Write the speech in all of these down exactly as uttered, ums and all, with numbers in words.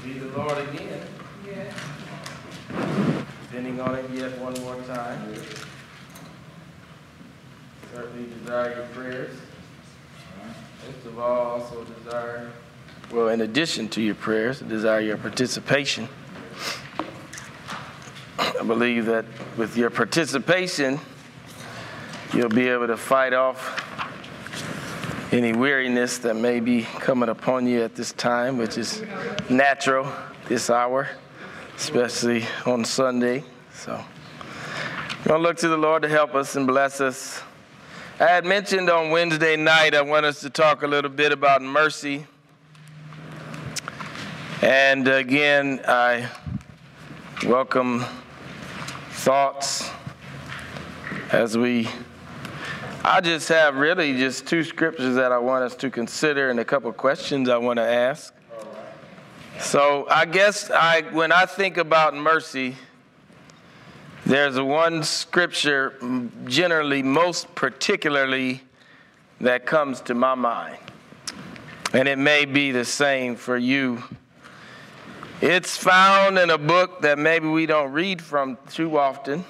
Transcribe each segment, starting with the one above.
be the Lord again. Yeah. Depending on it yet one more time. Certainly desire your prayers. Most of all, also desire, well, in addition to your prayers, desire your participation. I believe that with your participation, you'll be able to fight off any weariness that may be coming upon you at this time, which is natural this hour, especially on Sunday. So we're going to look to the Lord to help us and bless us. I had mentioned on Wednesday night, I want us to talk a little bit about mercy. And again, I welcome thoughts as we, I just have really just two scriptures that I want us to consider and a couple of questions I want to ask. So I guess I, when I think about mercy, there's one scripture generally, most particularly, that comes to my mind. And it may be the same for you. It's found in a book that maybe we don't read from too often,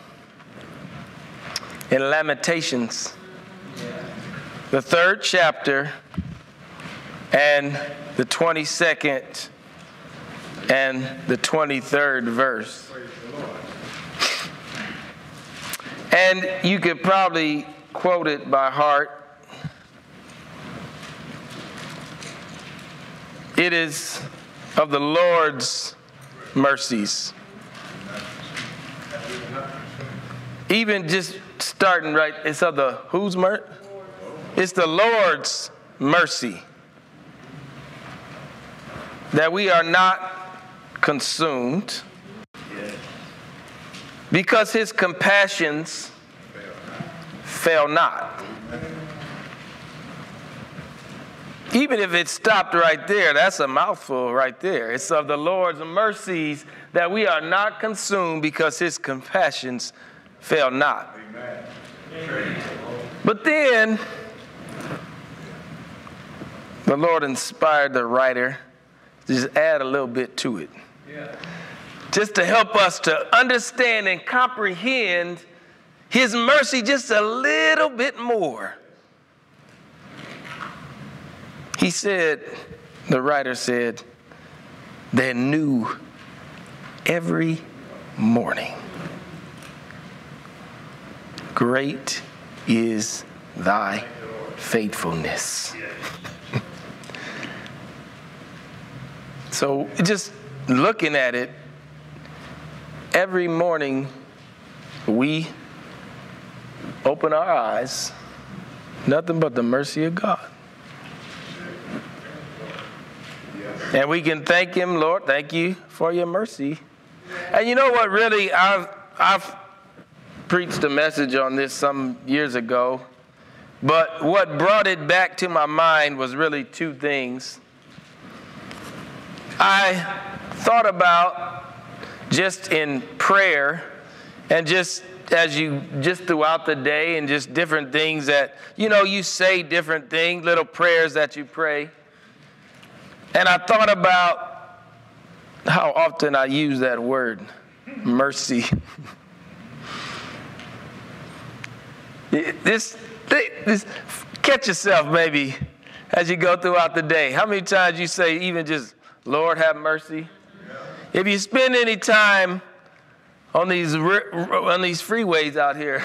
in Lamentations, the third chapter, and the twenty-second and the twenty-third verse. And you could probably quote it by heart. It is of the Lord's mercies. Even just starting right, it's of the whose mercy? It's the Lord's mercy that we are not consumed, because his compassions fail not. Even if it stopped right there, that's a mouthful right there. It's of the Lord's mercies that we are not consumed, because his compassions fail not. Amen. But then, the Lord inspired the writer to just add a little bit to it. Yeah. Just to help us to understand and comprehend his mercy just a little bit more. He said, the writer said, they're new every morning. Great is thy faithfulness. So just looking at it, every morning we open our eyes, nothing but the mercy of God. And we can thank him, Lord, thank you for your mercy. And you know what, really, I've, I've preached a message on this some years ago, but what brought it back to my mind was really two things. I thought about just in prayer and just as you, just throughout the day and just different things that, you know, you say different things, little prayers that you pray. And I thought about how often I use that word, mercy. This, this, catch yourself maybe as you go throughout the day. How many times you say even just, Lord, have mercy? Yeah. If you spend any time on these on these freeways out here,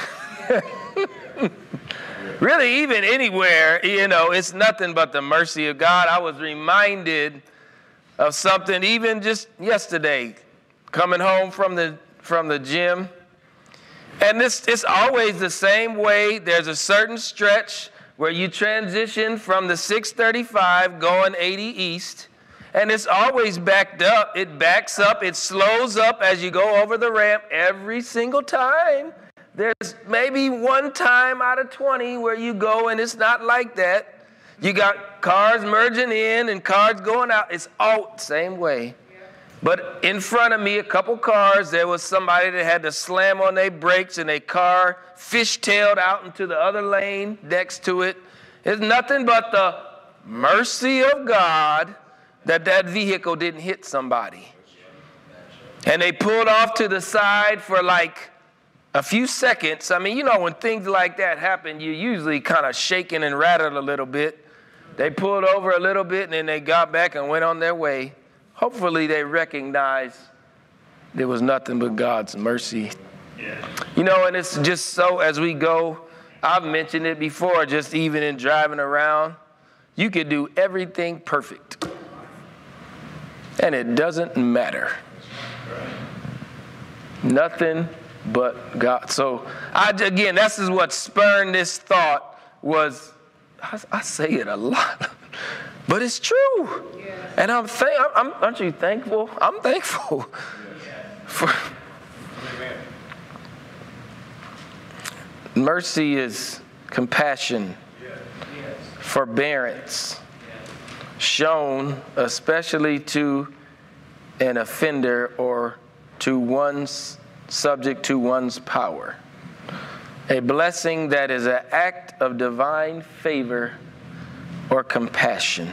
really even anywhere, you know, it's nothing but the mercy of God. I was reminded of something even just yesterday, coming home from the from the gym. And this it's always the same way. There's a certain stretch where you transition from the six thirty-five going eighty east. And it's always backed up. It backs up. It slows up as you go over the ramp every single time. There's maybe one time out of twenty where you go and it's not like that. You got cars merging in and cars going out. It's all the same way. But in front of me, a couple cars, there was somebody that had to slam on their brakes and a car fishtailed out into the other lane next to it. It's nothing but the mercy of God that that vehicle didn't hit somebody. And they pulled off to the side for like a few seconds. I mean, you know, when things like that happen, you usually kind of shaking and rattled a little bit. They pulled over a little bit, and then they got back and went on their way. Hopefully they recognized there was nothing but God's mercy. Yeah. You know, and it's just so as we go, I've mentioned it before, just even in driving around, you could do everything perfect. And it doesn't matter. Nothing but God. So, I, again, this is what spurred this thought was, I, I say it a lot, but it's true. Yeah. And I'm, th- I'm, aren't you thankful? I'm thankful for... Mercy is compassion, forbearance, shown especially to an offender or to one's subject to one's power. A blessing that is an act of divine favor or compassion.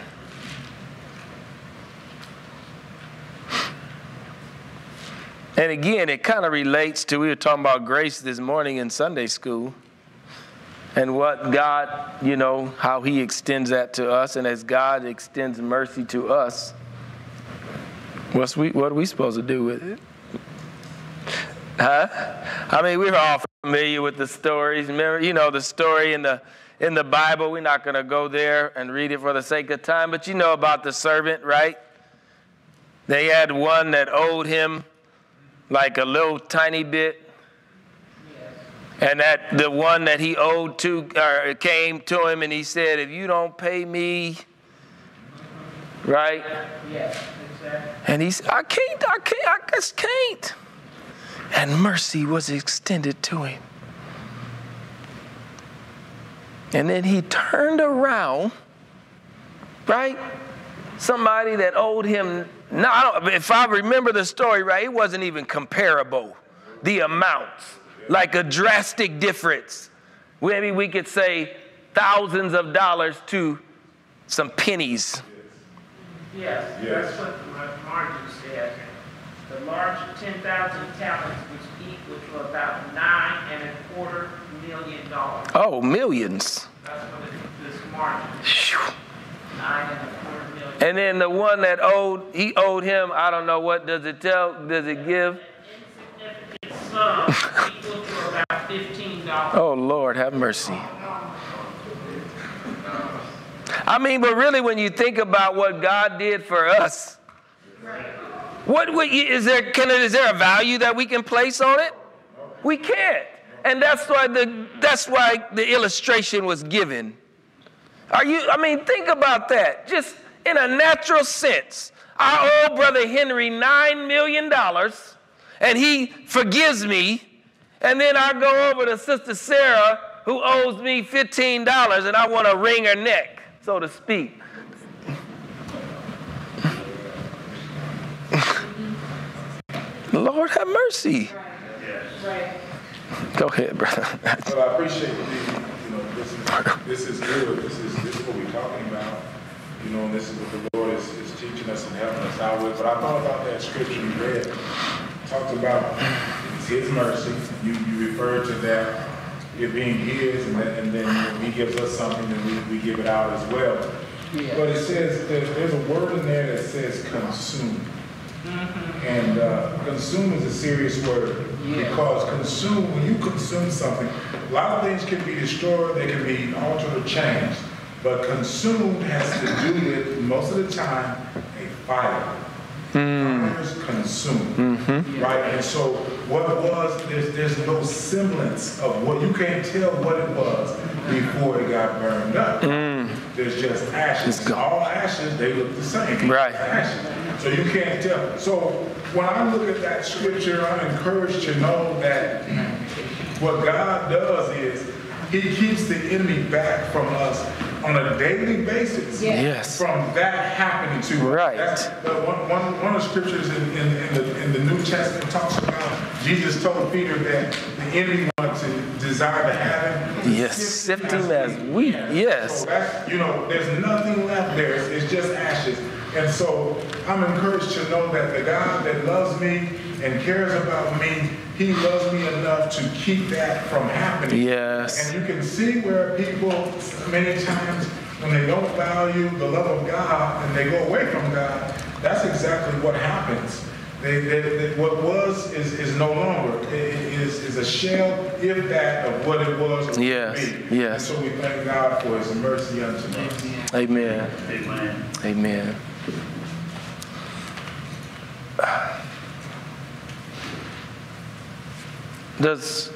And again, it kind of relates to, we were talking about grace this morning in Sunday school and what God, you know, how he extends that to us. And as God extends mercy to us, what's we, what are we supposed to do with it? Huh? I mean, we're all familiar with the stories. Remember, you know, the story in the in the Bible. We're not going to go there and read it for the sake of time. But you know about the servant, right? They had one that owed him like a little tiny bit. And that the one that he owed to uh, came to him and he said, if you don't pay me, right? Yes, exactly. And he said, I can't, I can't, I just can't. And mercy was extended to him. And then he turned around, right? Somebody that owed him, no, I don't, if I remember the story right, it wasn't even comparable, the amounts, like a drastic difference. Maybe we could say thousands of dollars to some pennies. Yes, yes. That's what Margie said. The large ten thousand talents which equal to about nine and a quarter million dollars. Oh, millions. That's what it, this Margie. Nine and a quarter million. And then the one that owed, he owed him, I don't know, what does it tell, does it give? An insignificant sum equal to about fifteen dollars. Oh, Lord, have mercy. I mean, but really when you think about what God did for us, what, what is there, can it, is there a value that we can place on it? We can't. And that's why the, that's why the illustration was given. Are you, I mean, think about that. Just in a natural sense. I owe Brother Henry nine million dollars, and he forgives me. And then I go over to Sister Sarah, who owes me fifteen dollars, and I want to wring her neck, so to speak. Lord have mercy. Right. Go ahead, brother. Well, I appreciate it. You know, this is, this is good. This is this is what we're talking about. You know, and this is what the Lord is, is teaching us and helping us out with. But I thought about that scripture you read. Talked about it's His mercy. You you referred to that it being His, and, that, and then when He gives us something, then we, we give it out as well. Yeah. But it says there's, there's a word in there that says consume. Mm-hmm. And uh, consume is a serious word, yeah. Because consume, when you consume something, a lot of things can be destroyed, they can be altered or changed, but consumed has to do with, most of the time, a fire. Mm. Fires consume, mm-hmm. Right? And so what it was, there's, there's no semblance of what, you can't tell what it was before it got burned up. Mm. There's just ashes. All ashes, they look the same. Right. Ashes. So you can't tell. So when I look at that scripture, I'm encouraged to know that what God does is He keeps the enemy back from us on a daily basis. Yes. From that happening to us. Right. That's, uh, one, one, one of the scriptures in, in, in, the, in the New Testament talks about Jesus told Peter that the enemy wants to desire to have him. Yes, sift him as wheat. Yes. So that, you know, there's nothing left there. It's, it's just ashes. And so I'm encouraged to know that the God that loves me and cares about me, he loves me enough to keep that from happening. Yes. And you can see where people, many times, when they don't value the love of God and they go away from God, that's exactly what happens. They, they, they, what was is, is no longer. It is, is a shell, if that, of what it was. Yes. Be. Yes. And so we thank God for his mercy unto us. Amen. Amen. Amen. Does,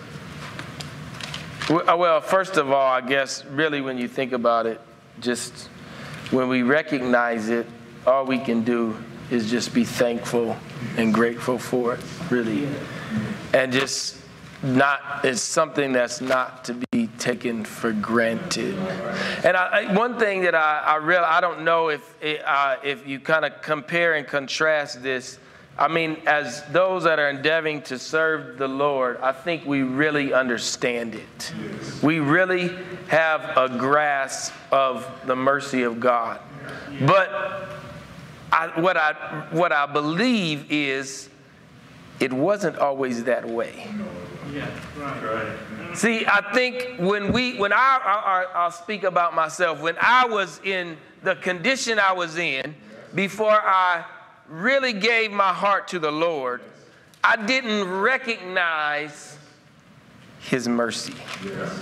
well, first of all, I guess really when you think about it, just when we recognize it, all we can do is just be thankful and grateful for it, really. And just not, it's something that's not to be taken for granted. And I, I, one thing that I, I real I don't know if, it, uh, if you kind of compare and contrast this, I mean, as those that are endeavoring to serve the Lord, I think we really understand it. Yes. We really have a grasp of the mercy of God. Yeah. But I, what I what I believe is it wasn't always that way. Yeah, right. Right. See, I think when we when I, I I'll speak about myself, when I was in the condition I was in before I really gave my heart to the Lord, I didn't recognize his mercy. Yes.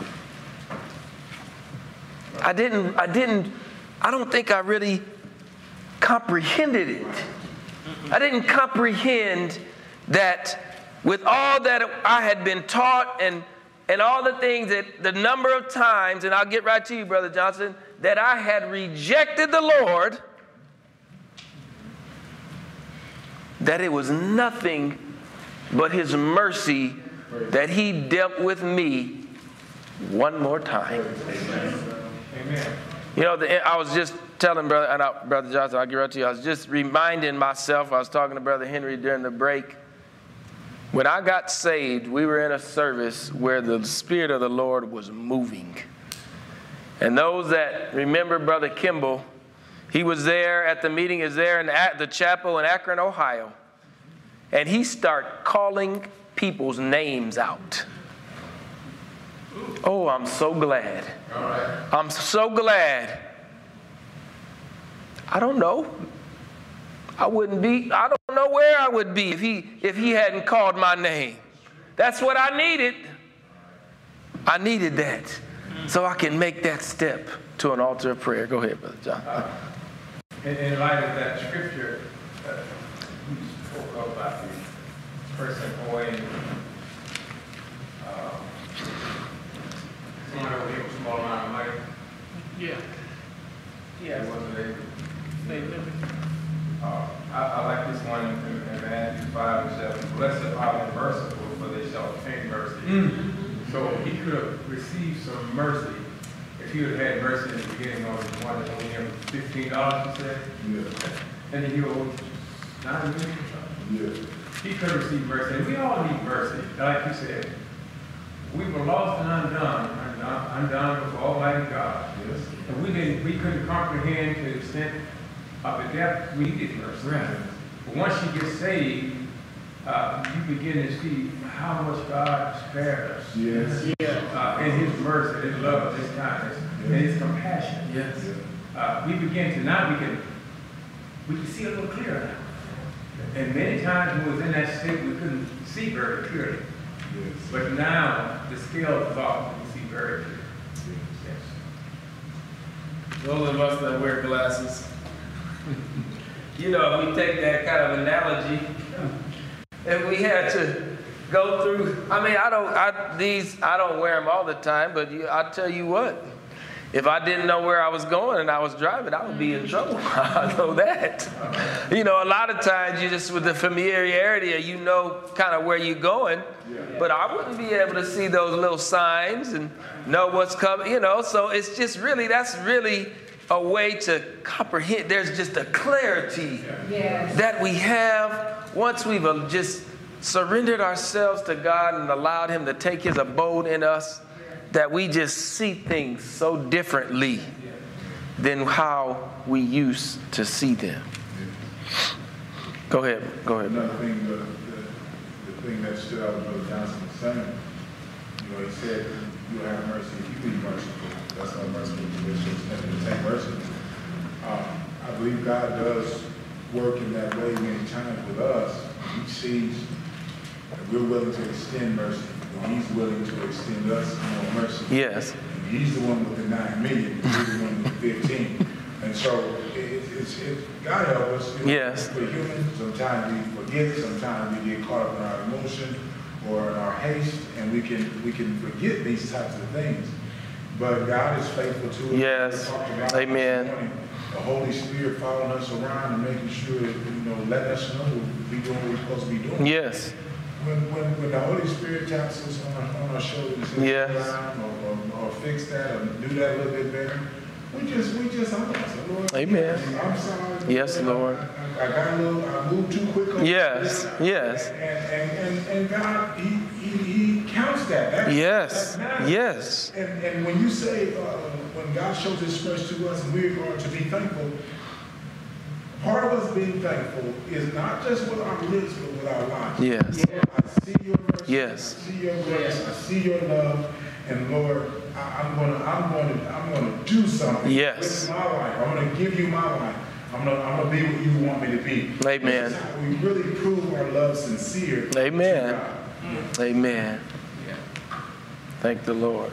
I didn't, I didn't, I don't think I really comprehended it. I didn't comprehend that with all that I had been taught and, and all the things that the number of times, and I'll get right to you, Brother Johnson, that I had rejected the Lord, that it was nothing but his mercy that he dealt with me one more time. Amen. You know, the, I was just telling Brother, and I, Brother Johnson, I'll get right to you, I was just reminding myself, I was talking to Brother Henry during the break. When I got saved, we were in a service where the Spirit of the Lord was moving. And those that remember Brother Kimball, he was there at the meeting, is there in the chapel in Akron, Ohio. And he started calling people's names out. Oh, I'm so glad. All right. I'm so glad. I don't know. I wouldn't be, I don't know where I would be if he, if he hadn't called my name. That's what I needed. I needed that so I can make that step to an altar of prayer. Go ahead, Brother John. Uh, In, in light of that scripture, uh, you spoke about the person owing uh, someone owed him a small amount of money. Yeah. He Yes. wasn't able. They live Uh, I, I like this one in, in Matthew five and seven. Blessed are the merciful, for they shall obtain mercy. Mm-hmm. So he could have received some mercy. If he would have had mercy in the beginning on the one that owed him fifteen dollars, he said, yeah. And he owed nine million dollars. Yeah. He could have received mercy. And we all need mercy. Like you said, we were lost and undone, undone, undone before Almighty God. Yes. And we didn't, we couldn't comprehend to the extent of the depth we needed mercy. Right. But once you get saved, uh, you begin to see how much God spared us. Yes. Yeah. Uh, in his mercy, his love, his kindness, yes. And his compassion. Yes. Uh, we begin to, now we can, we can see a little clearer now. And many times when we was in that state, we couldn't see very clearly. Yes. But now, the scale is off, we can see very clearly. Yes. Those of us that wear glasses, you know, if we take that kind of analogy, if we had to go through, I mean, I don't, I, these, I don't wear them all the time, but you, I tell you what, if I didn't know where I was going and I was driving, I would be in trouble. I know that. You know, a lot of times you just, with the familiarity, you know kind of where you're going, but I wouldn't be able to see those little signs and know what's coming, you know, so it's just really, that's really a way to comprehend. There's just a clarity yes. that we have once we've just surrendered ourselves to God and allowed him to take his abode in us, that we just see things so differently than how we used to see them. Go ahead. Go ahead. Another thing, the, the, the thing that stood out with Brother Johnson was saying, you know, he said, you'll have mercy if you be merciful. That's how merciful you is. It's nothing to take mercy. Um, I believe God does work in that way many times with us. He sees that we're willing to extend mercy. And he's willing to extend us more mercy. Yes. And he's the one with the nine million. He's the one with the fifteen. And so it, it's, it's, God help us. You know, Yes. we're human. Sometimes we forget. Sometimes we get caught up in our emotion or in our haste, and we can we can forget these types of things. But God is faithful to us. Yes. We talked about Amen. this morning, the Holy Spirit following us around and making sure that, you know, letting us know we're doing what we're supposed to be doing. Yes. When, when, when the Holy Spirit taps us on our, on our shoulder and says, Yes. "Slow down," or, or, or fix that, or do that a little bit better, we just, we just, I'm like, Lord, Amen. I'm sorry. Yes, Lord. I, I got a little, I moved too quick on Yes, this. yes. And, and, and, and God, he, he, he counts that. That's, Yes. that matters. Yes. And, and when you say, uh, when God shows his mercy to us and we are to be thankful, part of us being thankful is not just with our lips, but with our lives. Yes. Lord, I see your mercy. Yes. I see your grace. I see your love. And Lord, I, I'm gonna, I'm gonna, I'm gonna do something Yes. with my life. I'm gonna give you my life. I'm gonna, I'm gonna be what you want me to be. Amen. This is how we really prove our love sincere. to Amen. God. Amen. Thank the Lord.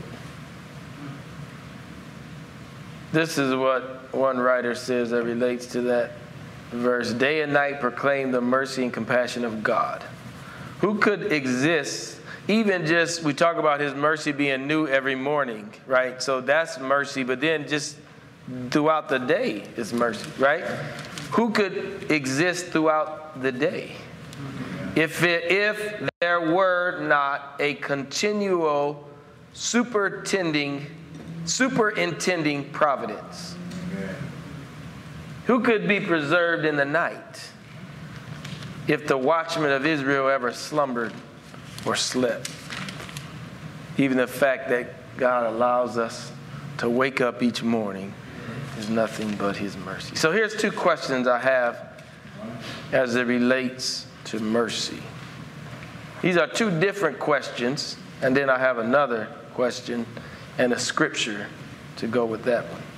This is what one writer says that relates to that verse. Day and night proclaim the mercy and compassion of God. Who could exist, even just, we talk about his mercy being new every morning, right? So that's mercy, but then just throughout the day is mercy, right? Who could exist throughout the day? If, it, if there were not a continual superintending, superintending providence. Amen. Who could be preserved in the night if the watchmen of Israel ever slumbered or slept? Even the fact that God allows us to wake up each morning is nothing but his mercy. So here's two questions I have as it relates to mercy. These are two different questions, and then I have another question and a scripture to go with that one.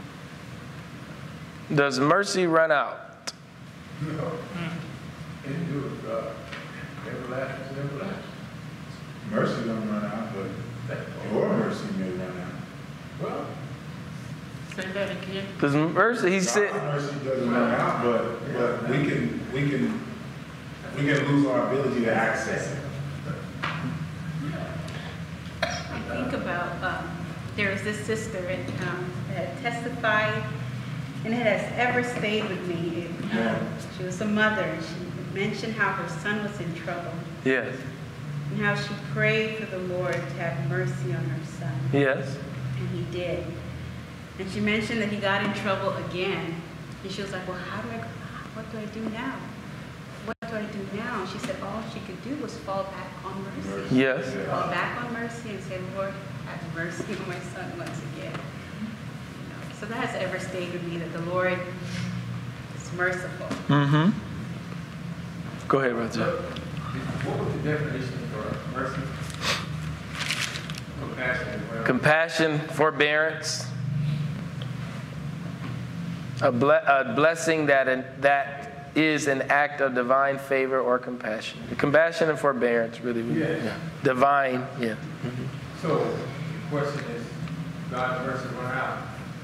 Does mercy run out? No. It do it, God. Everlasting is everlasting. Mercy don't run out, but your mercy may run out. Well, Say that again. Does mercy, he God's said, mercy doesn't run out, but, but we can, we can, we can lose our ability to access it. I think about, um, there was this sister and, um, that testified, and it has ever stayed with me. It, Yeah. um, she was a mother, and she mentioned how her son was in trouble, yes, and how she prayed for the Lord to have mercy on her son, yes, and he did. And she mentioned that he got in trouble again, and she was like, well, how do I, what do I do now? What do I do now? And she said all she could do was fall back on mercy. yes, Fall back on mercy and say, Lord, have mercy on my son once again. You know, so that has ever stayed with me, that the Lord is merciful. mm-hmm. Go ahead, Roger. what was the definition for mercy? Compassion. Well, Compassion, forbearance, a, ble- a blessing that, an, that is an act of divine favor or compassion. Compassion and forbearance, really. Yeah. yeah. Divine, yeah. So, the question is, God's mercy run out?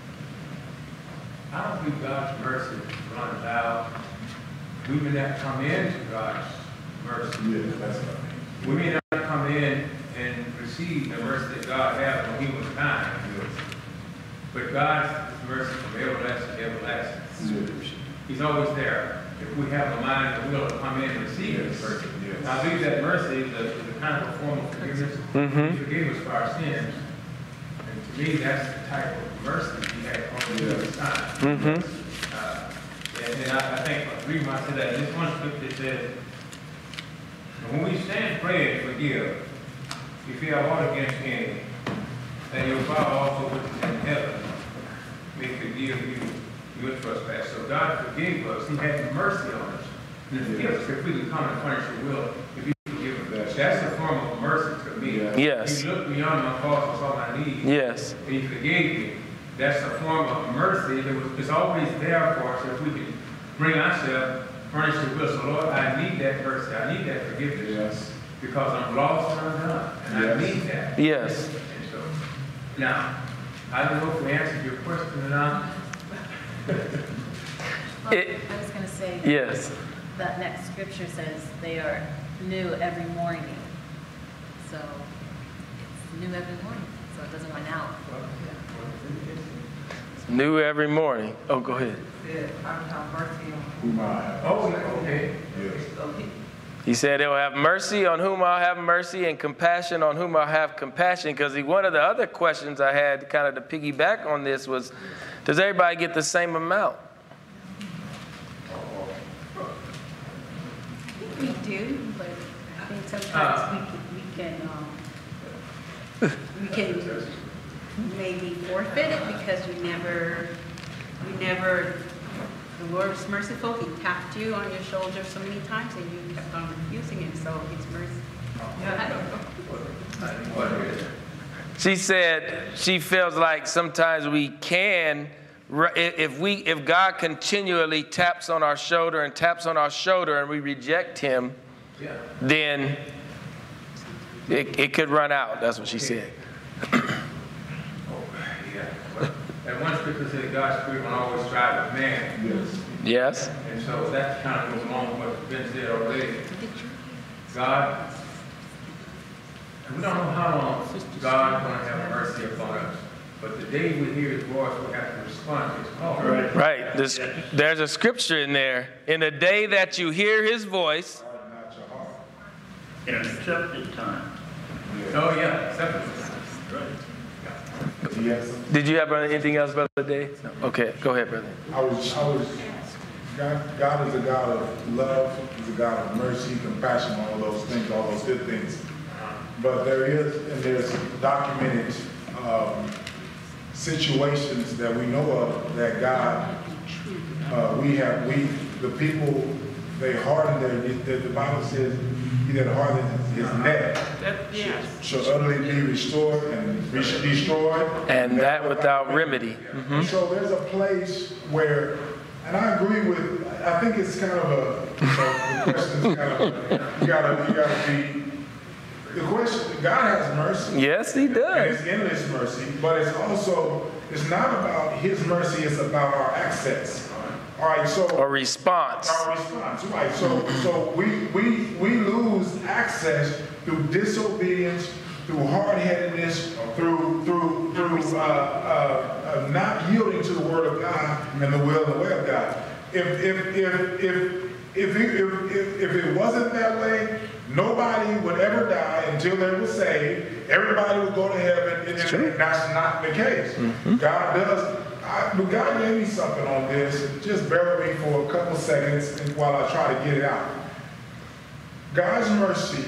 I don't believe God's mercy runs out. We may not come into God's mercy. Yeah, that's what I mean. We may not come in and receive the mercy that God has when he was kind to us. But God's mercy from everlasting to everlasting. He's always there. If we have a mind and will to come in and receive his mercy. Yes. I believe that mercy is a, is a kind of a form of forgiveness. Mhm. He forgave us for our sins. And to me, that's the type of mercy he had on the other side. Mm-hmm. Uh, and, and I, I think the reason why I said that, this one scripture says, when we stand praying, forgive, if you have aught against any, then your Father also which is in heaven may forgive you your trespass. So God forgave us. He had mercy on us. And He forgives us if we can come and punish your will, if He forgive us. That's a form of mercy to me. Yes. He looked beyond my faults and saw my needs. Yes. And He forgave me. That's a form of mercy. It was, it's always there for us if we can bring ourselves, furnish your will. So Lord, I need that mercy. I need that forgiveness. Yes. Because I'm lost and undone. And yes. I need that. Yes. And so, now, I don't know if we answered your question or not. Well, It- I was going to say, Yes. that next scripture says they are new every morning. So it's new every morning, so it doesn't run out. New every morning. Oh, go ahead. Whom I have. Oh, okay. Yes. He said, "He'll have mercy on whom I'll have mercy, and compassion on whom I'll have compassion." Because one of the other questions I had, kind of to piggyback on this, was, does everybody get the same amount? We do, but I think sometimes we can, we can, um, we can maybe forfeit it because you never, you never, the Lord was merciful. He tapped you on your shoulder so many times and you kept on refusing Him, so it's mercy. I don't know. She said she feels like sometimes we can, if we, if God continually taps on our shoulder and taps on our shoulder and we reject Him, Yeah. then it, it could run out. That's what she said. Oh, yeah. Well, and one scripture said God's Spirit will always strive with man. Yes. Yes? And so that kind of goes along with what's been said already. God, we don't know how long God's going to have mercy upon us. But the day we hear His voice, we have to respond to His call. Right. Right. There's, there's a scripture in there. In the day that you hear His voice, Harden not your heart. In an accepted time. Oh, yeah, acceptance. Do you have something? did you have anything else, Brother Dave? No. Okay, go ahead, brother. I was, I was, God, God is a God of love, He's a God of mercy, compassion, all those things, all those good things. But there is, and there's documented um, situations that we know of that God, uh, we have, we, the people, they harden their, the, the Bible says, he that hardens his neck That, yes. shall utterly be restored and be destroyed. And that without remedy. And so there's a place where, and I agree with, I think it's kind of a, you know, the question is kind of, a, you gotta, you gotta be, the question, God has mercy. Yes, He And does. it's endless mercy, but it's also, it's not about His mercy, it's about our access. All right, so. Or response. Our response, right. So, so we, we, we lose access through disobedience, through hard-headedness, through, through, through, uh, uh, uh, not yielding to the word of God and the will and the way of God. If, if, if, if, if, it, if, if, if it wasn't that way, nobody would ever die until they were saved. Everybody would go to heaven, and, and, and that's not the case. Mm-hmm. God does. I, but God gave me something on this. Just bear with me for a couple seconds while I try to get it out. God's mercy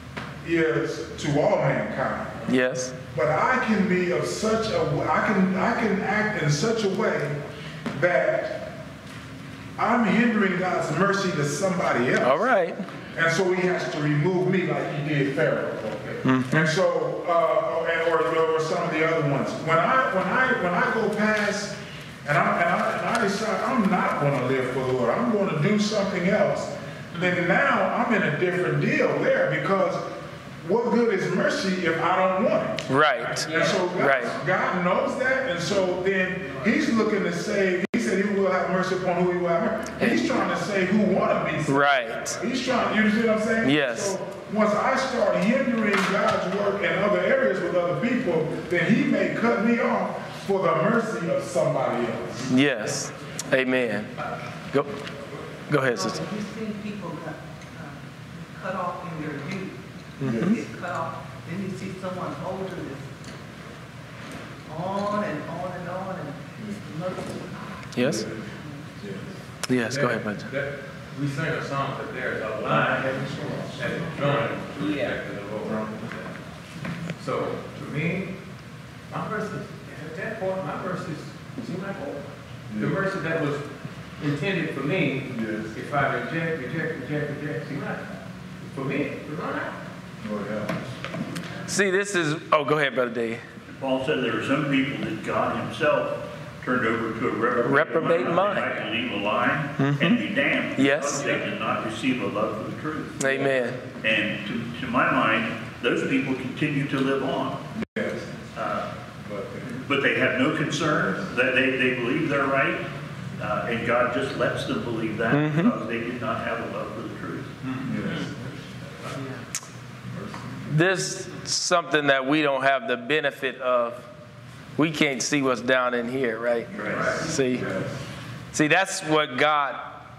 is to all mankind. Yes. But I can be of such a, I can, I can act in such a way that I'm hindering God's mercy to somebody else. All right. And so He has to remove me like He did Pharaoh. Okay? Mm-hmm. And so, uh, or, or some of the other ones. When I, when I, when I go past, and I, and I, and I decide I'm not going to live for the Lord, I'm going to do something else, then now I'm in a different deal there, because what good is mercy if I don't want it? Right. And so God, Right. God knows that, and so then He's looking to save. He said He will have mercy upon who He will have mercy. He's trying to say who want to be saved. Right. He's trying. You see what I'm saying? Yes. So once I start hindering God's work in other areas with other people, then He may cut me off for the mercy of somebody else. Yes. Amen. Go. Go ahead, sister. You've seen people cut, uh, cut off in their youth. Mm-hmm. They get cut off. Then you see someone older that's on and on and on, and He's merciful. Yes. Yes. Go ahead, brother. That, we sing a song that there's a line that is joined to the respect of the Lord. So to me, my verse is, at that point, my verse is It seems like, oh, the mercy that was intended for me, Yes. if I reject, reject, reject, reject, see, like, for me, to run out. Lord help us. See, this is, oh, go ahead, Brother Dave. Paul said there are some people that God himself turned over to a reprobate, Reprobate mind. They might believe a lie and be damned. Yes. Because they did not receive a love for the truth. Amen. And to, to my mind, those people continue to live on. Yes. Uh, But, But they have no concern that they, they believe they're right, uh, and God just lets them believe that Mm-hmm. because they did not have a love for the truth. yes. This is something that we don't have the benefit of. We can't see what's down in here, right? Right. See? Yes. See, that's what God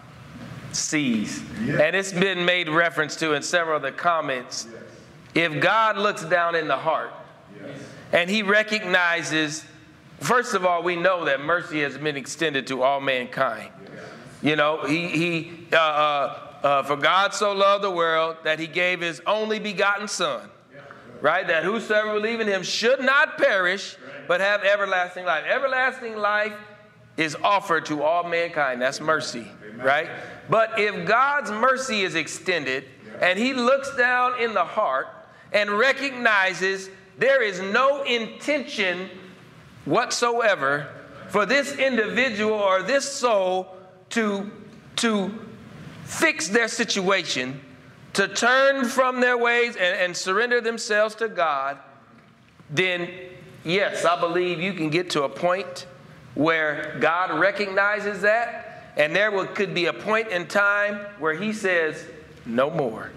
sees. Yeah. And it's been made reference to in several of the comments. If God looks down in the heart Yes. and he recognizes, first of all, we know that mercy has been extended to all mankind. You know, he, he uh, uh, uh, for God so loved the world that he gave his only begotten son, right? That whosoever believe in him should not perish, but have everlasting life. Everlasting life is offered to all mankind. That's mercy, right? But if God's mercy is extended and he looks down in the heart and recognizes there is no intention whatsoever for this individual or this soul to, to fix their situation, to turn from their ways and, and surrender themselves to God, then yes, I believe you can get to a point where God recognizes that, and there will, could be a point in time where he says, no more.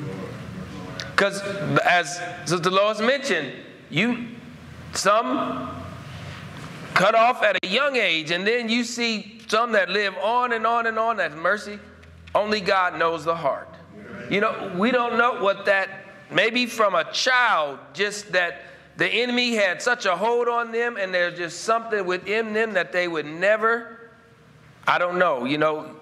Because as Sister Lois mentioned, you, some cut off at a young age, and then you see some that live on and on and on. That's mercy. Only God knows the heart. You know, we don't know what that, maybe from a child, just that the enemy had such a hold on them and there's just something within them that they would never, I don't know, you know,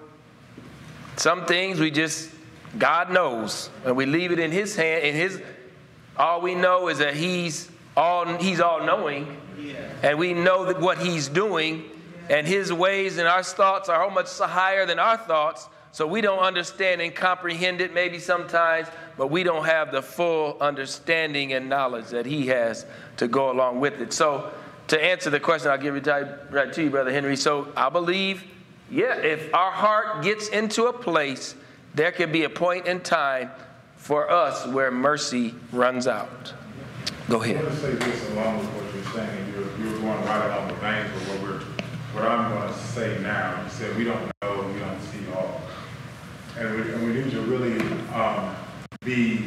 some things we just, God knows, and we leave it in his hand, in his, all we know is that he's all, he's all knowing, and we know that what he's doing, and his ways and our thoughts are how much higher than our thoughts, so we don't understand and comprehend it maybe sometimes, but we don't have the full understanding and knowledge that he has to go along with it. So to answer the question, I'll give it right to you, Brother Henry. So I believe, yeah, if our heart gets into a place, there could be a point in time for us where mercy runs out. Go ahead. I want to say this along with what you're saying. You're, you're going right along the veins with what we're, what I'm going to say now. You said we don't know, we don't see all. And we, and we need to really um, be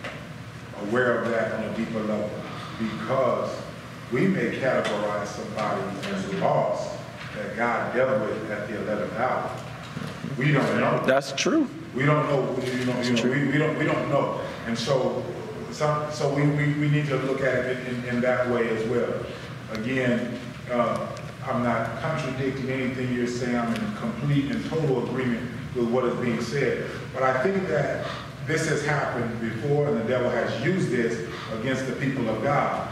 aware of that on a deeper level, because we may categorize somebody as lost that God dealt with at the eleventh hour. We don't know. That's true. We don't know. You know, you know we, we don't. We don't know. And so, some, so we, we, we need to look at it in, in that way as well. Again, uh, I'm not contradicting anything you're saying. I'm in complete and total agreement with what is being said. But I think that this has happened before, and the devil has used this against the people of God.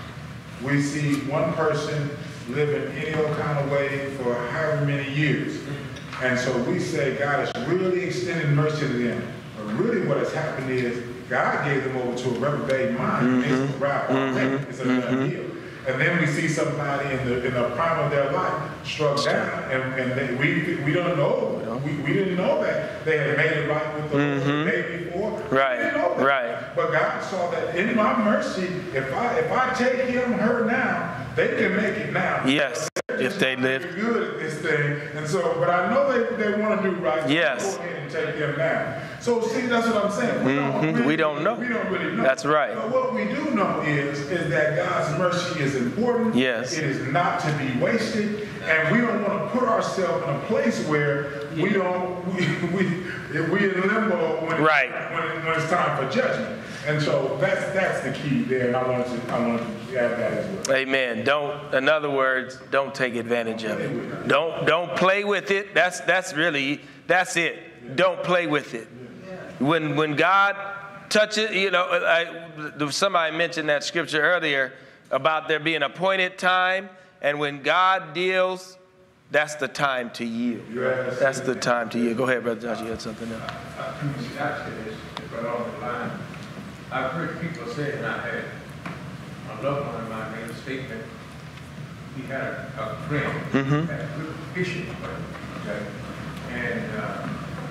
We see one person living any old kind of way for however many years. And so we say God is really extending mercy to them. But really what has happened is God gave them over to a reprobate mind. Mm-hmm. It's a rap mm-hmm. It's a mm-hmm. deal. And then we see somebody in the in the prime of their life struck down, and, and they, we we don't know. We, we didn't know that they had made it right with the mm-hmm. Lord the day before. Right. We didn't know that. Right. But God saw that in my mercy, if I if I take him, her now, they can make it now. Yes. If they live good at this thing, and so, but I know they, they want to do right. Yes. Go ahead and take them now. So see, that's what I'm saying. We, mm-hmm. don't, really, we don't know. We don't really know. That's right. But what we do know is is that God's mercy is important. Yes. It is not to be wasted, and we don't want to put ourselves in a place where we don't we we we in limbo when right. when, when it's time for judgment. And so that's that's the key there. And I wanted to I wanted to add that as well. Amen. Don't, in other words, don't take advantage of it. Don't don't play with it. That's that's really that's it. Don't play with it. When when God touches, you know, I, somebody mentioned that scripture earlier about there being appointed time And when God deals, that's the time to yield. That's the time to yield. Go ahead, Brother Josh. You had something else. I appreciate this, but on the line, I've heard people say, and I had a loved one of mine made a statement. He had a, a friend, Mm-hmm. had a good fishing friend, okay? And uh,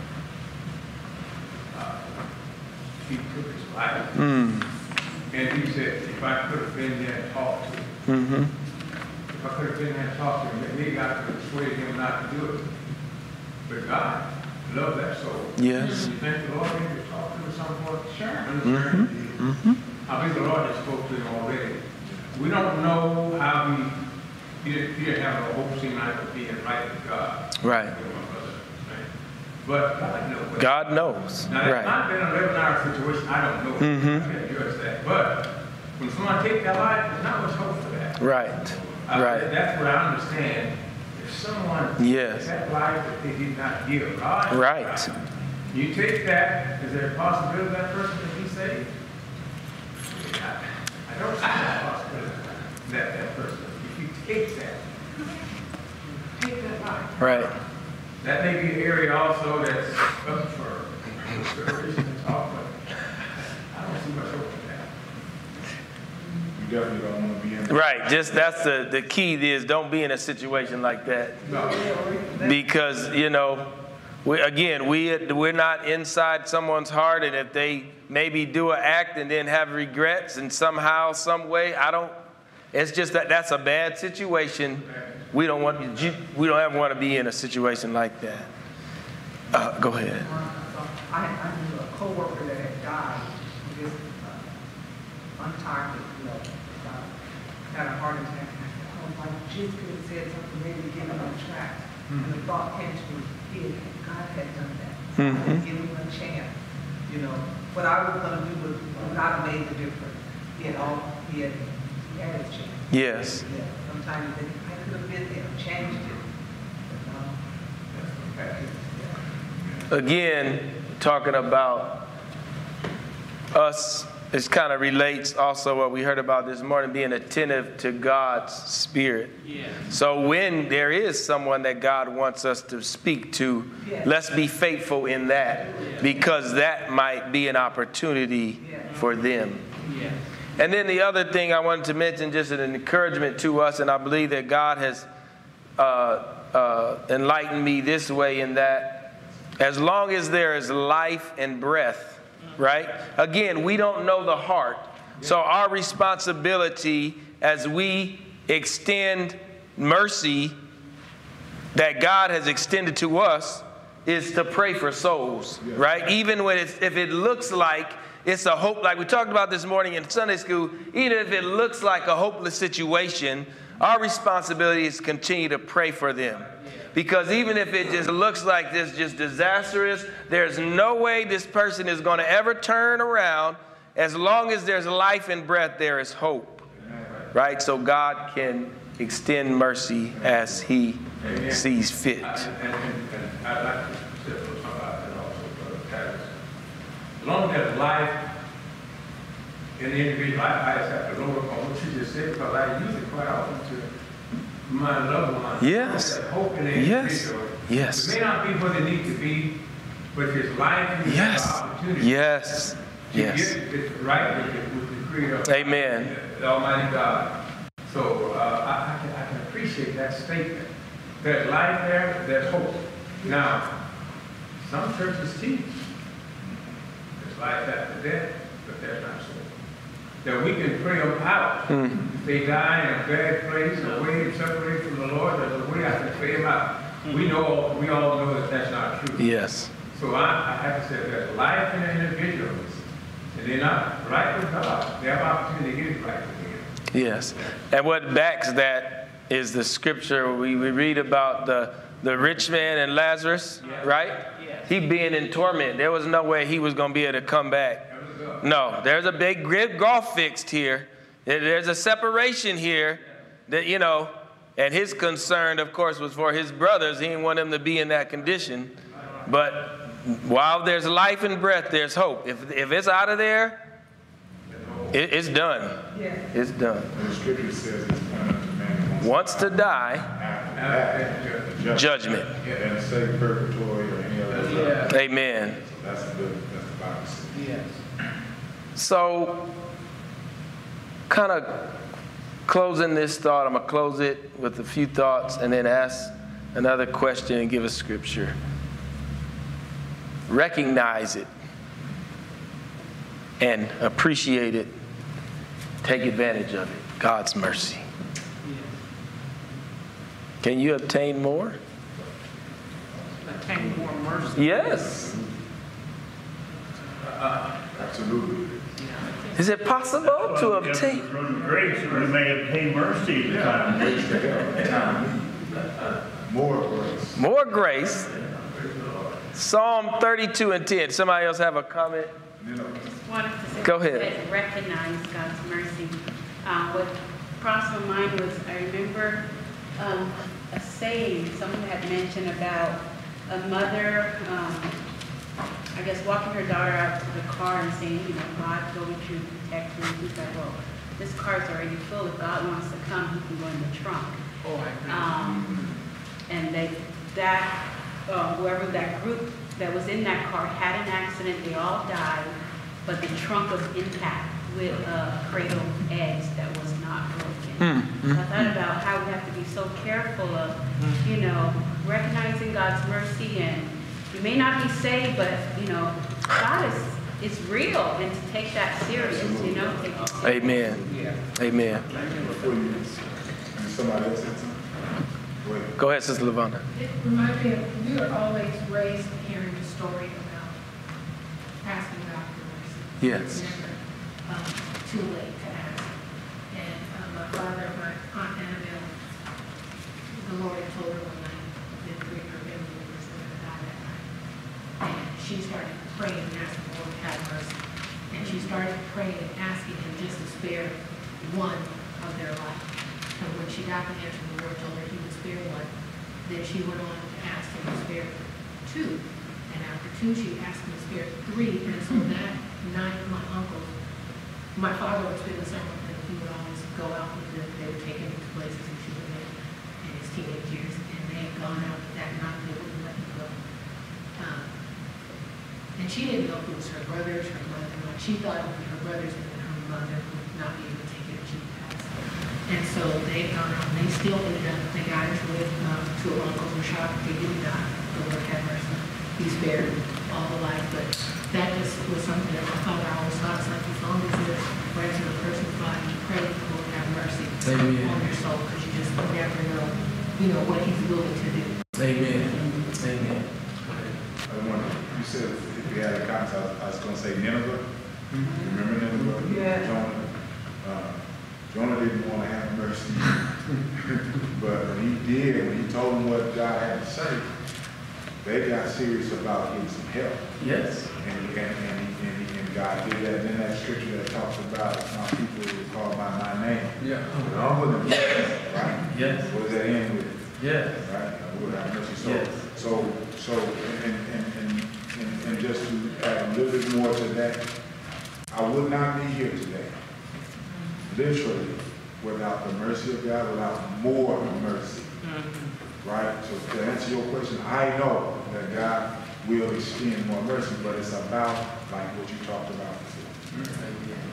uh, he took his life. Mm. And he said, if I could have been there and talked to him, Mm-hmm. if I could have been there and talked to him, maybe I could have persuaded him not to do it. But God loved that soul. Yes. You think the Lord maybe talk to him at some point? Sure. Mm-hmm. Mm-hmm. I think the Lord has spoke to him already. We don't know how he, he didn't, he didn't have a hope seem like of being right with God. Right. But God knows. God knows. Now, it's Right. not been an eleven hour situation, I don't know. Mhm. I can't judge that. But when someone takes their life, there's not much hope for that. Right. Uh, Right. That's what I understand. If someone Yes. that life that they did not give, God, Right. you take that, is there a possibility that person can be saved? I, I don't see that possibility that that person, if you take that, take that life. Right. That may be an area also that's up for consideration and talk, but I don't see much hope in that. You definitely don't want to be in. Right. Just that's the, the key is don't be in a situation like that. No. Because, you know, we, again, we, we're not inside someone's heart, and if they maybe do an act and then have regrets and somehow, some way, I don't, it's just that that's a bad situation. We don't want, we don't ever want to be in a situation like that. Uh, go ahead. I, I knew a coworker that had died, just uh, untimely, you know, uh, had a heart attack. And I said, oh, if I just could have said something, maybe get him on track. And the thought came to me, he had, God had done that. Mhm. I had given him a chance. You know, what I was going to do would, would not have made the difference. He had all, he had, he had his chance. Yes. Yeah, sometimes you think, I could have been there, changed it. But no, that's okay. Yeah. Again, talking about us, it kind of relates also what we heard about this morning, being attentive to God's Spirit. Yeah. So when there is someone that God wants us to speak to, Yes. let's be faithful in that, because that might be an opportunity for them. Yeah. And then the other thing I wanted to mention, just an encouragement to us, and I believe that God has uh, uh, enlightened me this way, in that as long as there is life and breath, right? Again, we don't know the heart. So our responsibility as we extend mercy that God has extended to us is to pray for souls, right? Even when it's, if it looks like it's a hope, like we talked about this morning in Sunday school, even if it looks like a hopeless situation, our responsibility is to continue to pray for them. Because even if it just looks like this just disastrous, there's no way this person is going to ever turn around. As long as there's life and breath, there is hope, right? So God can extend mercy as he Amen. sees fit. I- And, and, and I'd like to say a little something about that also, Brother Travis. As long as there's life in the individual, I, I just have to lower on what you just said, because I use it quite often to my loved ones. Yes. That hope in the Yes. individual. Yes. It may not be where they need to be, but if it's life, you Yes. have the opportunity. Yes. To Yes. get it right with the, with the Creator. Amen. The Almighty God. So uh, I, I, can, I can appreciate that statement. There's life there, there's hope. Now, some churches teach there's life after death, but that's not so. That we can pray them out. Mm. If they die in a bad place, away and separated from the Lord, there's a way I can pray them out. We know, we all know that that's not true. Yes. So I, I have to say there's life in the individuals, and they're not right with God. They have opportunity to get it right with Him. Yes. And what backs that is the scripture we, we read about the, the rich man and Lazarus, right? Yes. He being in torment. There was no way he was going to be able to come back. No, there's a big grid gulf fixed here. There- There's a separation here that, you know, and his concern, of course, was for his brothers. He didn't want them to be in that condition. But while there's life and breath, there's hope. If, if it's out of there, it, it's done. Yeah. It's done. And the scripture says it's done unto man wants to die, After that, judgment. And say purgatory or any other. Yeah. Amen. So that's the, that's the Bible says. Yes. So, kind of closing this thought, I'm going to close it with a few thoughts and then ask another question and give a scripture. Recognize it and appreciate it. Take advantage of it. God's mercy. Can you obtain more? Obtain more mercy. Yes. Absolutely. Is it possible to obtain? From grace, we may obtain mercy. at the time. Grace to help, time. More grace. More grace. Psalm thirty-two and ten. Somebody else have a comment? You know, Just wanted to say, Go ahead. said recognize God's mercy. Uh, what crossed my mind was, I remember um, a saying someone had mentioned about a mother, um, I guess, walking her daughter out to the car and saying, you know, God, go with you, protect me. He's like, well, this car's already full. If God wants to come, he can go in the trunk. Oh, I agree. Um, and they, that, uh, whoever that group that was in that car had an accident, they all died, but the trunk was intact with uh, cradle eggs that was not broken. So I thought about how we have to be so careful of, you know, recognizing God's mercy, and you may not be saved, but, you know, God is, is real, and to take that serious, you know, take it serious. Amen. Yeah. Amen. before you, and somebody else said something? Go ahead. Go ahead, Sister Lavonda. It reminds me of, we were always raised hearing the story about asking God for mercy. Yes. It's never um, too late to ask. And um, my father, my Aunt Annabelle, the Lord had told her one night that three of her family members were going to die that night. And she started praying and asking the Lord to have mercy. And she started praying and asking him just to spare one of their life. And when she got the answer, the Lord told her he would spare one. Then she went on to ask him to spare two. And after two, she asked him to spare three. And so that night, my uncle, my father would spend the summer with him. He would always go out with them. They would take him to places he should have been in his teenage years. And they had gone out that night. They wouldn't let him go. Um, and she didn't know if it was her brothers, her mother. She thought it would be her brothers, and then her mother would not be able to take care of she passed. And so they gone out, and they still ended up, they got into it um, to a uncle who shot, they didn't die, the Lord had mercy. He spared all the life, but that just was something that my father always thought, it's like as long as you're right to the person's body, you pray that the Lord have mercy Amen. on your soul, because you just never know, you know, what he's willing to do. Amen. Amen. I don't want to, you said if you had a concept, I was, I was going to say Nineveh. Remember Nineveh? Yeah. Jonah, uh, Jonah didn't want to have mercy. But when he did, when he told them what God had to say, they got serious about getting some help. Yes. And, and, and, and, and God did that. And then that scripture that talks about my people who are called by my name. Yeah. But humble themselves, right? Yes. What does that end with? Yes. Right? Lord have mercy. So, Yes. so, so, and, and, and, and, and just to add a little bit more to that, I would not be here today, literally, without the mercy of God, without more mercy. Right? So to answer your question, I know that God will extend more mercy, but it's about like what you talked about before.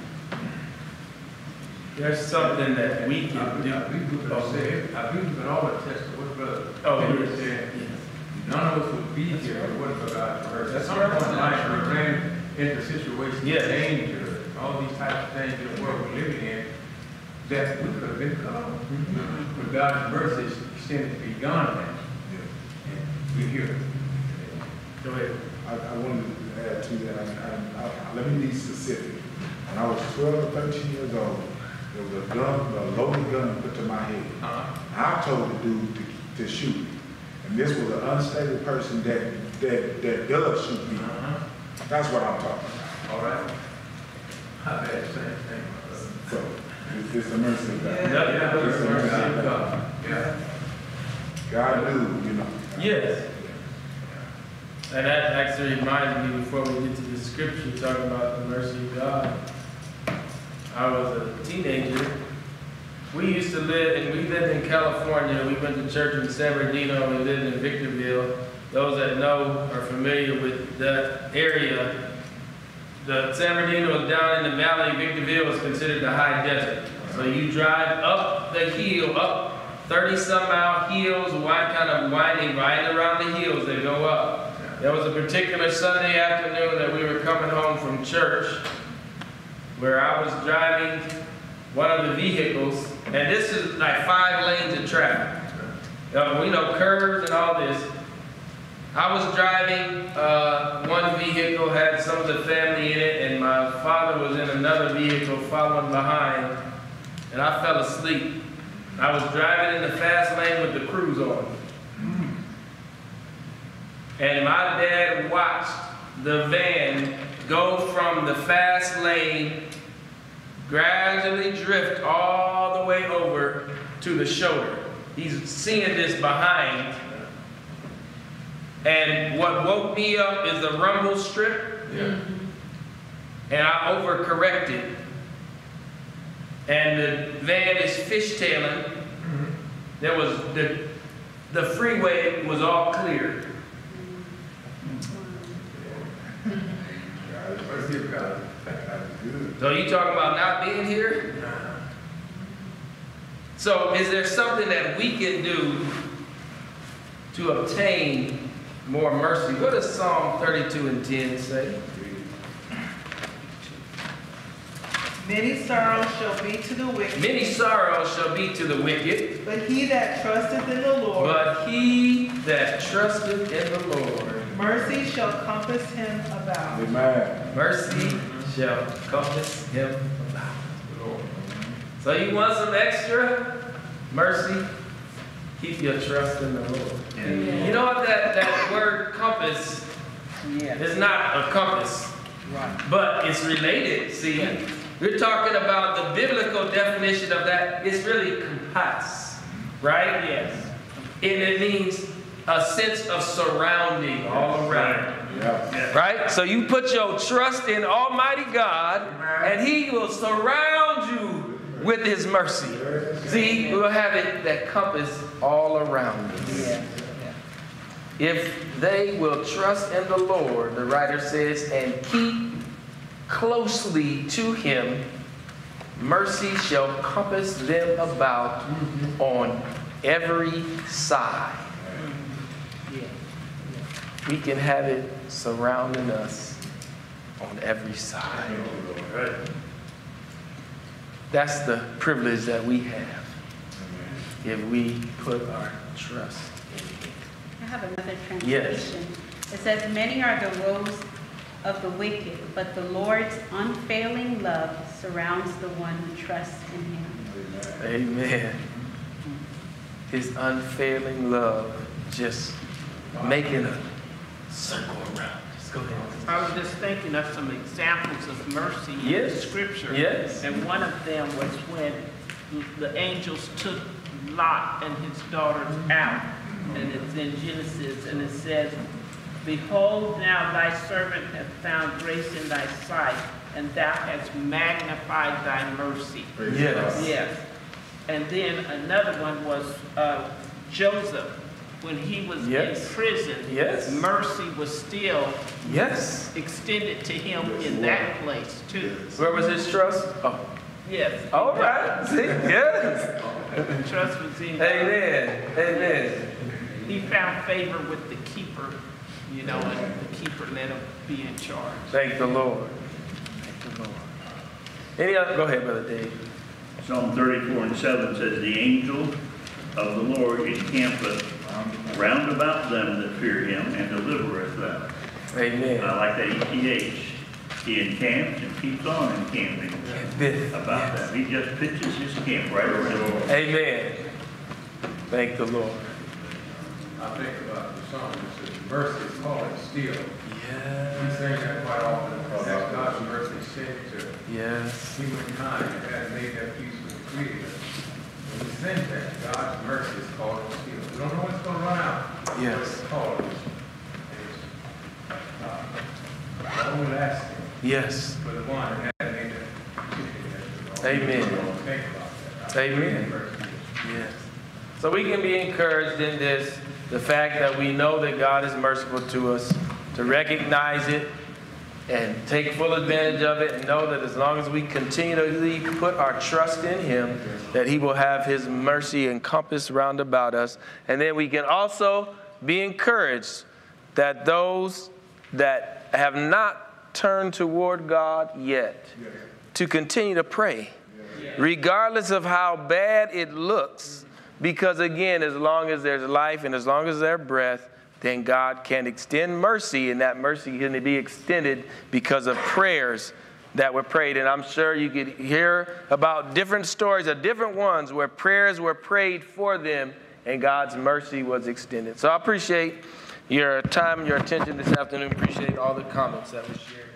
There's something that we I can do. I believe we could say, I believe we could all attest to what brother. Oh, Henry yes. said. Yes. None of us would be here if it wasn't for God's mercy. At some point in life, we ran into situations Yes. of danger, all these types of things in the world we're living in, that we could have been cut off. But God's mercy is extended beyond that. And we're here. Go ahead. I, I wanted to add to that. I, I, I, let me be specific. When I was twelve or thirteen years old, there was a gun, a loaded gun put to my head. Uh-huh. I told the dude to, to shoot me. And this was an unstable person that, that, that does shoot me. Uh-huh. That's what I'm talking about. All right. I've had the same thing. So, it's, it's the mercy of God. Yeah, yeah, It's the mercy of God. God. Yeah. God knew, you know. Yes. And that actually reminds me, before we get to the scripture talking about the mercy of God, I was a teenager we used to live, and we lived in California. We went to church in San Bernardino. We lived in Victorville. Those that know are familiar with that area. The San Bernardino is down in the valley. Victorville is considered the high desert. So you drive up the hill, up thirty some mile hills, wide, kind of winding right around the hills that go up. There was a particular Sunday afternoon that we were coming home from church where I was driving one of the vehicles, and this is like five lanes of traffic. Uh, we know curves and all this. I was driving, uh, one vehicle had some of the family in it, and my father was in another vehicle following behind, and I fell asleep. I was driving in the fast lane with the cruise on. And my dad watched the van go from the fast lane, gradually drift all the way over to the shoulder. He's seeing this behind. And what woke me up is the rumble strip. Yeah. And I overcorrected. And the van is fishtailing. Mm-hmm. There was the the freeway was all clear. So you talking about not being here? So is there something that we can do to obtain more mercy? What does Psalm thirty-two and ten say? Many sorrows shall be to the wicked. Many sorrows shall be to the wicked. But he that trusteth in the Lord. But he that trusteth in the Lord. Mercy shall compass him about. Amen. Mercy shall compass him about. So you want some extra mercy? Keep your trust in the Lord. Yeah. You know what that, that word compass yeah. is not a compass. Right. But it's related. See, yeah. we're talking about the biblical definition of that. It's really compass, right? Yes. And it means a sense of surrounding all around. Yeah. Right? So you put your trust in Almighty God, and He will surround you with His mercy. See, we'll have it that compass all around us. Yeah. If they will trust in the Lord, the writer says, and keep closely to Him, mercy shall compass them about mm-hmm. on every side. Yeah. We can have it surrounding us on every side. Right. That's the privilege that we have if we put our trust in Him. I have another translation. Yes. It says, many are the woes of the wicked, but the Lord's unfailing love surrounds the one who trusts in Him. Amen. His unfailing love just making a circle around. Just go ahead. I was just thinking of some examples of mercy yes. in Scripture. Yes. And one of them was when the angels took Lot and his daughters out. And it's in Genesis, and it says, behold, now thy servant hath found grace in thy sight, and thou hast magnified thy mercy. Yes. Yes. And then another one was uh, Joseph. When he was yes. in prison, yes. mercy was still yes. extended to him yes. in that place too. Where was his trust? Oh. Yes. All right. See? Yes. Trust was in God. Amen. Amen. He found favor with the keeper, you know, and the keeper let him be in charge. Thank the Lord. Thank the Lord. Any other? Go ahead, Brother Dave. Psalm thirty-four and seven says, the angel of the Lord encampeth round about them that fear Him and delivereth them. Amen. I like that E T H. He encamps and keeps on encamping about yes. them. He just pitches his camp right around. Amen. Thank the Lord. I think about the song that says, mercy is calling still. Yeah. We sing that quite often because that's God's mercy sent to yes. humankind that has made that peace with the Creator. When we sing that, God's mercy is calling still. We don't know when it's going to run out. Yes. But it's calling. It's uh, long lasting. Yes. For the one that had made that. Amen. Think about that. Amen. Yes. So we can be encouraged in this, the fact that we know that God is merciful to us, to recognize it and take full advantage of it, and know that as long as we continually put our trust in Him, that He will have His mercy encompassed round about us. And then we can also be encouraged that those that have not turned toward God yet, to continue to pray, regardless of how bad it looks, because again, as long as there's life and as long as there's breath, then God can extend mercy, and that mercy can be extended because of prayers that were prayed. And I'm sure you could hear about different stories of different ones where prayers were prayed for them and God's mercy was extended. So I appreciate your time and your attention this afternoon. Appreciate all the comments that were shared.